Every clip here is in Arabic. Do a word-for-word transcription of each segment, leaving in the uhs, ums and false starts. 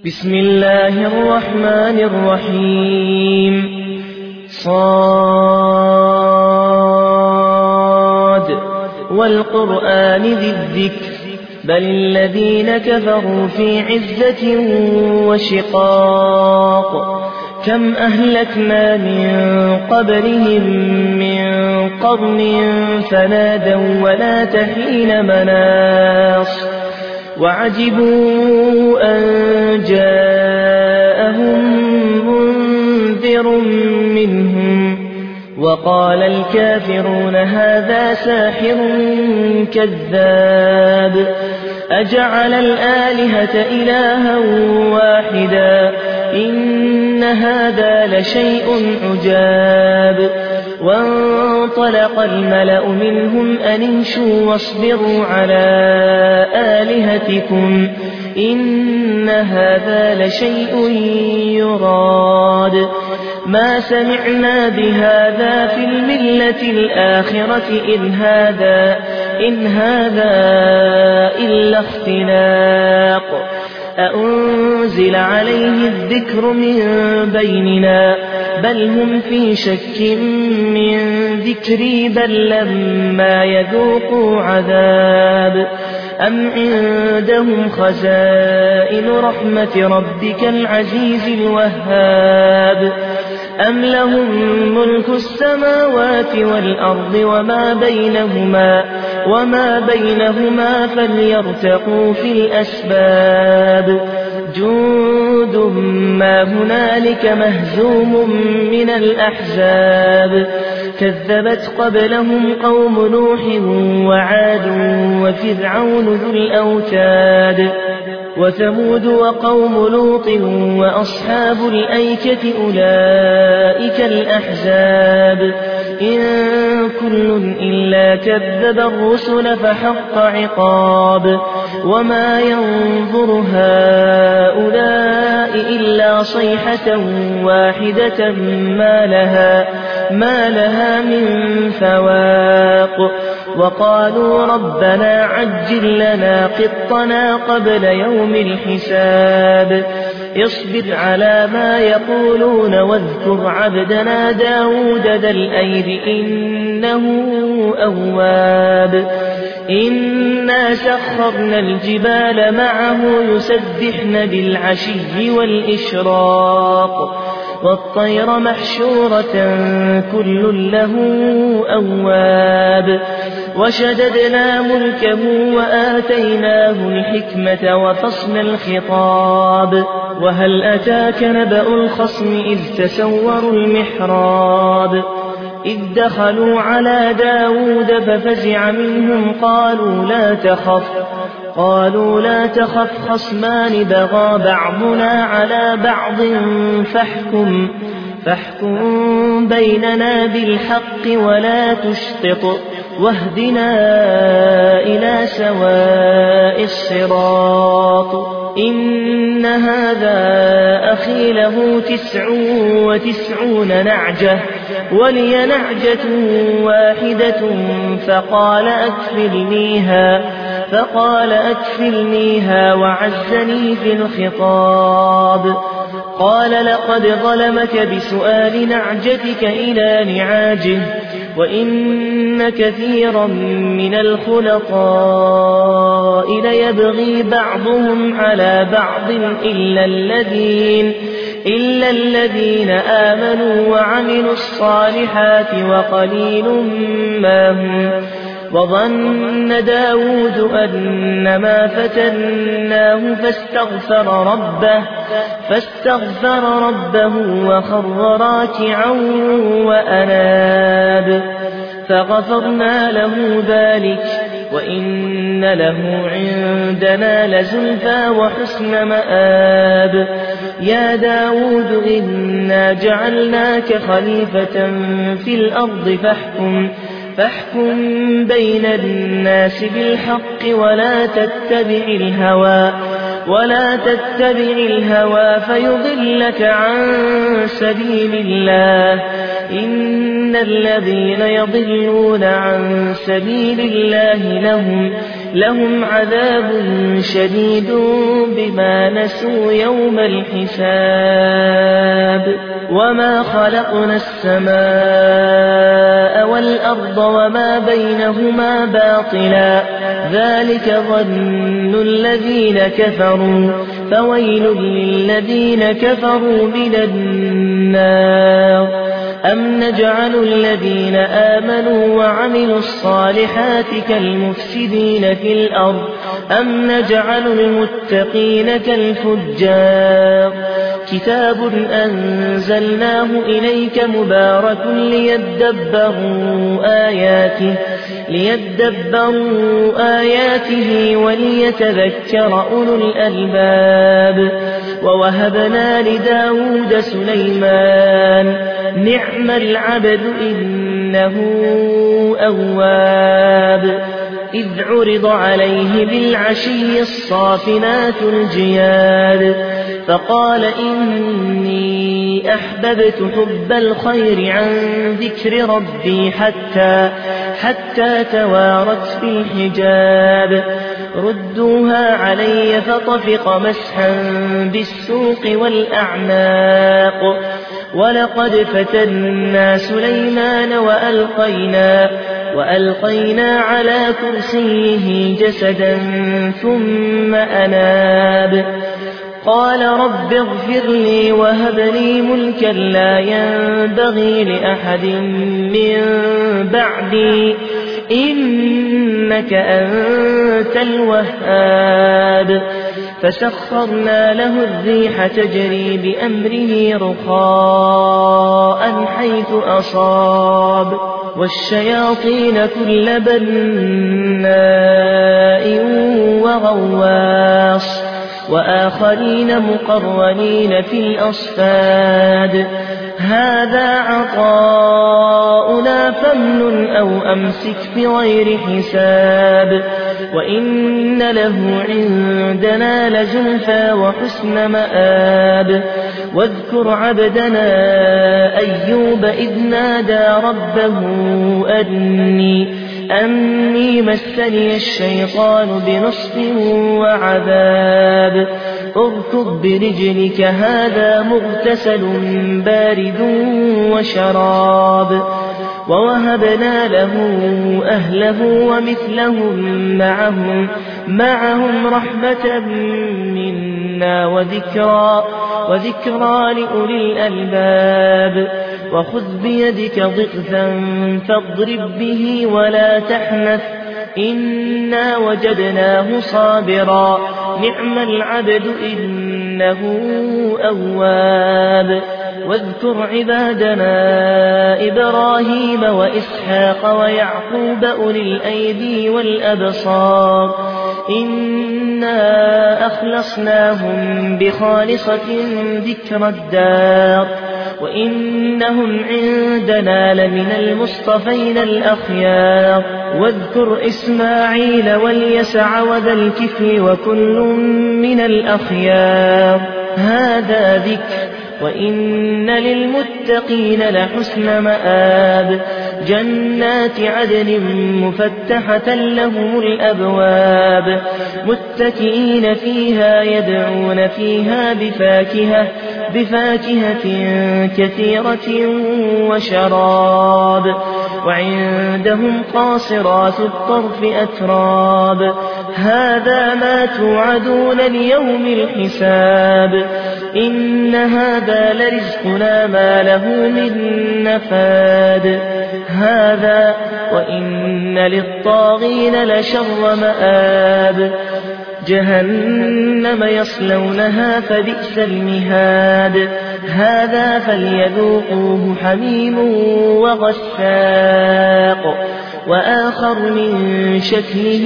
بسم الله الرحمن الرحيم صاد والقرآن ذي الذكر بل الذين كفروا في عزة وشقاق كم أهلكنا من قبلهم من قرن فنادوا ولا تحين مناص وعجبوا أن جاءهم منذر منهم وقال الكافرون هذا ساحر كذاب أجعل الآلهة إلها واحدا إن هذا لشيء عجاب وانطلق الملأ منهم أن امشوا واصبروا على آلهتكم إن هذا لشيء يراد ما سمعنا بهذا في الملة الآخرة إن هذا, إن هذا إلا اختلاق أأنزل عليه الذكر من بيننا بل هم في شك من ذكري بل لما يذوقوا عذاب أم عندهم خزائن رحمة ربك العزيز الوهاب أم لهم ملك السماوات والأرض وما بينهما, وما بينهما فليرتقوا في الأسباب جند ما هنالك مهزوم من الأحزاب كذبت قبلهم قوم نوح وعاد وفرعون ذو الأوتاد وثمود وقوم لوط وأصحاب الأيكة أولئك الأحزاب إن كل إلا كذب الرسل فحق عقاب وما ينظر هؤلاء إلا صيحة واحدة ما لها, ما لها من فواق وقالوا ربنا عجل لنا قطنا قبل يوم الحساب اصبر على ما يقولون واذكر عبدنا داود ذا الأيد إنه أواب إنا سخرنا الجبال معه يسبحن بالعشي والإشراق والطير محشورة كل له أواب وشددنا ملكه وآتيناه الحكمة وفصل الخطاب وهل أتاك نبأ الخصم إذ تسوروا المحراب إذ دخلوا على داود ففزع منهم قالوا لا تخف قالوا لا تخف خصمان بغى بعضنا على بعض فاحكم, فاحكم بيننا بالحق ولا تشطط واهدنا إلى سواء الصراط إن هذا أخي له تسع وتسعون نعجة ولي نعجة واحدة فقال أكفلنيها, فقال أكفلنيها وعزني في الخطاب قال لقد ظلمك بسؤال نعجتك إلى نعاجه وإن كثيرا من الخلطاء ليبغي بعضهم على بعض إلا الذين, إلا الذين آمنوا وعملوا الصالحات وقليل ما هم وظن داود أنما فتناه فاستغفر ربه, فاستغفر ربه وخر راكعا وأناب فغفرنا له ذلك وإن له عندنا لزلفى وحسن مآب يا داود إنا جعلناك خليفة في الأرض فاحكم, فاحكم بين الناس بالحق ولا تتبع الهوى, ولا تتبع الهوى فيضلك عن سبيل الله إن الذين يضلون عن سبيل الله لهم لهم عذاب شديد بما نسوا يوم الحساب وما خلقنا السماء والأرض وما بينهما باطلا ذلك ظن الذين كفروا فويل للذين كفروا من النار أم نجعل الذين آمنوا وعملوا الصالحات كالمفسدين في الأرض أم نجعل المتقين كالفجار كتاب أنزلناه إليك مبارك ليدبروا آياته ليدبروا آياته وليتذكر أولو الألباب ووهبنا لداود سليمان نعم العبد إنه أواب إذ عرض عليه بالعشي الصافنات الجياد فقال إني أحببت حب الخير عن ذكر ربي حتى حتى توارت بالحجاب ردوها علي فطفق مسحا بالسوق والأعناق ولقد فتنا سليمان وألقينا وألقينا على كرسيه جسدا ثم أناب قال رب اغفر لي وهب لي ملكا لا ينبغي لأحد من بعدي إنك أنت الوهاب فسخرنا له الريح تجري بأمره رخاء حيث أصاب والشياطين كل بناء وغواص وآخرين مقرنين في الأصفاد هذا عطاؤنا فامنن أو أمسك بغير حساب وإن له عندنا لزلفى وحسن مآب واذكر عبدنا أيوب إذ نادى ربه أني أني مسني الشيطان بنصب وعذاب اركض برجلك هذا مغتسل بارد وشراب ووهبنا له أهله ومثلهم معهم معهم رحمة منا وذكرى وذكرى لأولي الألباب وخذ بيدك ضغثا فاضرب به ولا تحنث إنا وجدناه صابرا نعم العبد إنه أواب واذكر عبادنا إبراهيم وإسحاق ويعقوب أولي الأيدي والأبصار إنا أخلصناهم بخالصة ذكر الدار وإنهم عندنا لمن المصطفين الأخيار واذكر إسماعيل واليسع وذا الكفل وكل من الأخيار هذا ذكر وإن للمتقين لحسن مآب جنات عدن مفتحة لهم الأبواب متكئين فيها يدعون فيها بفاكهة بفاكهة كثيرة وشراب وعندهم قاصرات الطرف أتراب هذا ما توعدون ليوم الحساب إن هذا لرزقنا ما له من نفاد هذا وإن للطاغين لشر مآب جهنم يصلونها فبئس المهاد هذا فليذوقوه حميم وغساق وآخر من شكله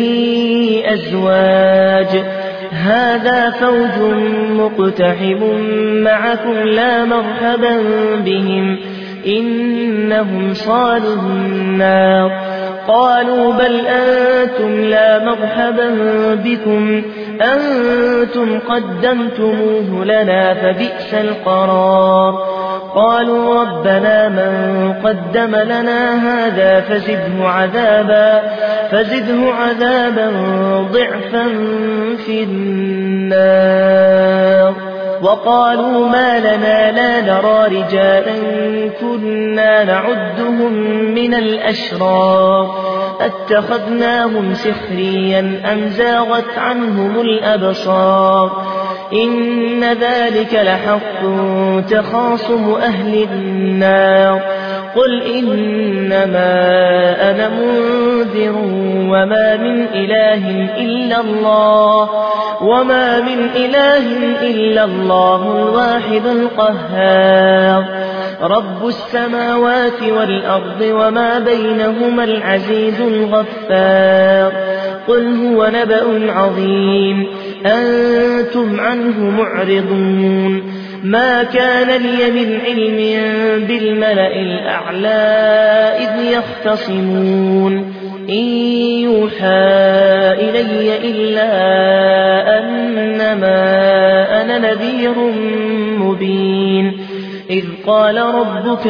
أزواج هذا فوج مقتحم معكم لا مرحبا بهم إنهم صالوا النار قالوا بل أنتم لا مرحبا بكم أنتم قدمتموه لنا فبئس القرار قالوا ربنا من قدم لنا هذا فزده عذابا, فزده عذابا ضعفا في النار. وقالوا ما لنا لا نرى رجالا كنا نعدهم من الأشرار اتخذناهم سخريا أم زاغت عنهم الأبصار إن ذلك لحق تخاصم أهل النار. قل إنما أنا منذر وما من إله إلا الله وما من إله إلا الله الواحد القهار رب السماوات والأرض وما بينهما العزيز الغفار. قل هو نبأ عظيم أنتم عنه معرضون. ما كان لي من علم بالملأ الأعلى إذ يختصمون إن يوحى إلي إلا أنما أنا نذير مبين. إذ قال ربك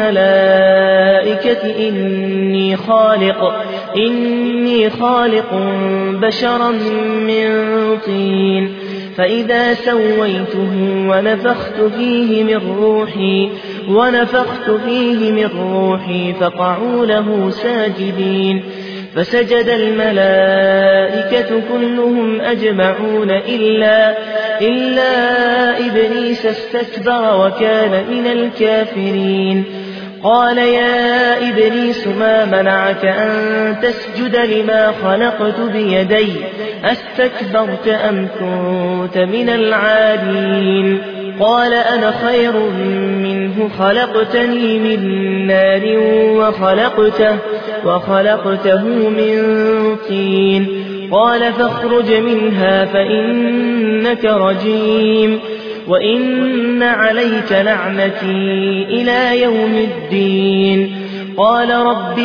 للملائكة إني خالق إني خالق بشرا من طين فإذا سويته ونفخت فيه من روحي ونفخت فيه من روحي فقعوا له ساجدين. فسجد الملائكة كلهم أجمعون إلا, إلا إبليس استكبر وكان من الكافرين. قال يا إبليس ما منعك أن تسجد لما خلقت بيدي أستكبرت أم كنت من العالين؟ قال أنا خير منه خلقتني من نار وخلقته, وخلقته من طين. قال فاخرج منها فإنك رجيم وإن عليك لعنتي إلى يوم الدين. قال رب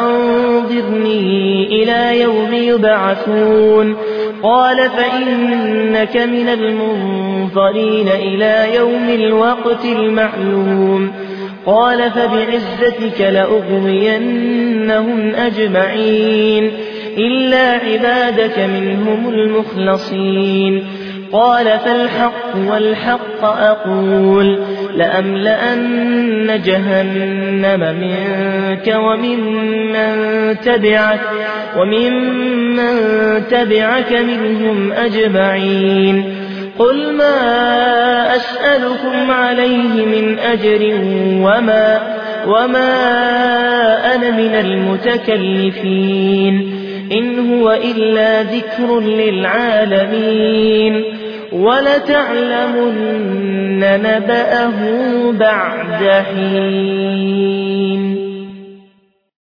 فأنظرني إلى يوم يبعثون. قال فإنك من المنظرين إلى يوم الوقت المعلوم. قال فبعزتك لأغوينهم أجمعين إلا عبادك منهم المخلصين. قال فالحق والحق أقول لأملأن جهنم منك وممن تبعك, وممن تبعك منهم أجمعين. قل ما أسألكم عليه من أجر وما, وما أنا من المتكلفين إن هو إلا ذكر للعالمين. ولتعلمن نبأه بعد حين.